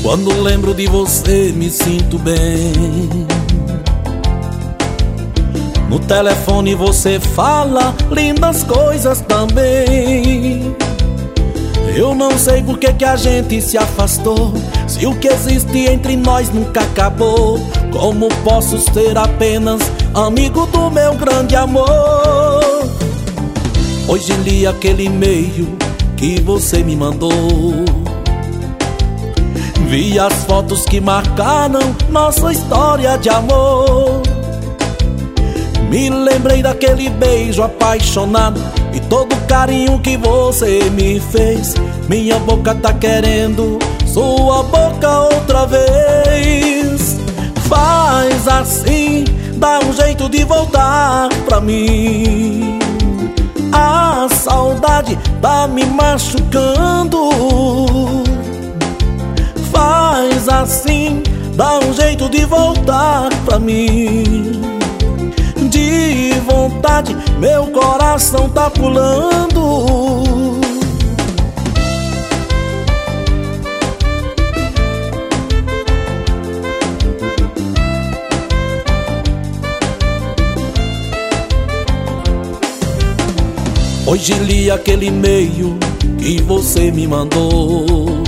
Quando lembro de você me sinto bem. No telefone você fala lindas coisas também. Eu não sei por que a gente se afastou, se o que existe entre nós nunca acabou. Como posso ser apenas amigo do meu grande amor? Hoje li aquele e-mail que você me mandou. Vi as fotos que marcaram nossa história de amor. Me lembrei daquele beijo apaixonado e todo o carinho que você me fez. Minha boca tá querendo sua boca outra vez. Faz assim, dá um jeito de voltar pra mim. A saudade tá me machucando. Faz assim, dá um jeito de voltar pra mim. De vontade, meu coração tá pulando. Hoje li aquele e-mail que você me mandou.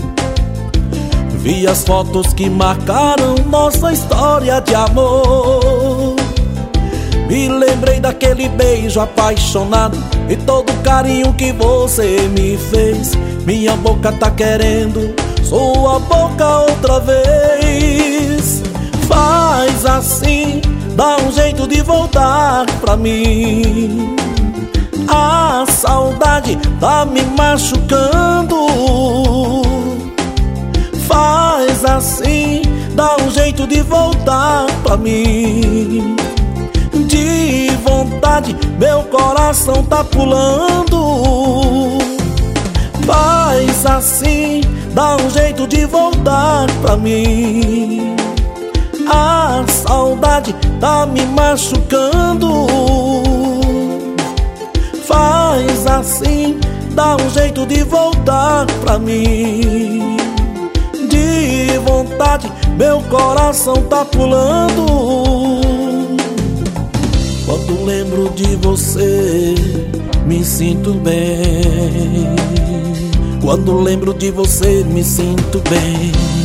Vi as fotos que marcaram nossa história de amor. Me lembrei daquele beijo apaixonado e todo o carinho que você me fez. Minha boca tá querendo sua boca outra vez. Faz assim, dá um jeito de voltar pra mim. A saudade tá me machucando. Faz assim, dá um jeito de voltar pra mim. De vontade, meu coração tá pulando. Faz assim, dá um jeito de voltar pra mim. A saudade tá me machucando. Faz assim, dá um jeito de voltar pra mim. De vontade, meu coração tá pulando. Quando lembro de você, me sinto bem. Quando lembro de você, me sinto bem.